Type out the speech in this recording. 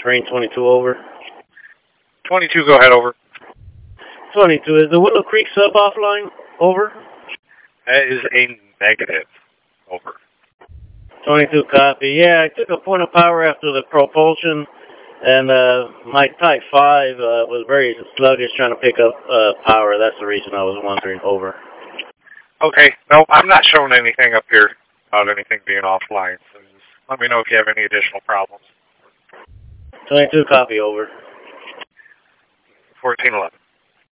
Train 22 over. 22, go ahead, over. 22, is the Willow Creek sub offline? Over. That is a negative. Over. 22 copy. Yeah, I took a point of power after the propulsion, and my Type 5 was very sluggish trying to pick up power. That's the reason I was wondering. Over. Okay. No, I'm not showing anything up here about anything being offline. So just let me know if you have any additional problems. 22 copy. Over. 1411.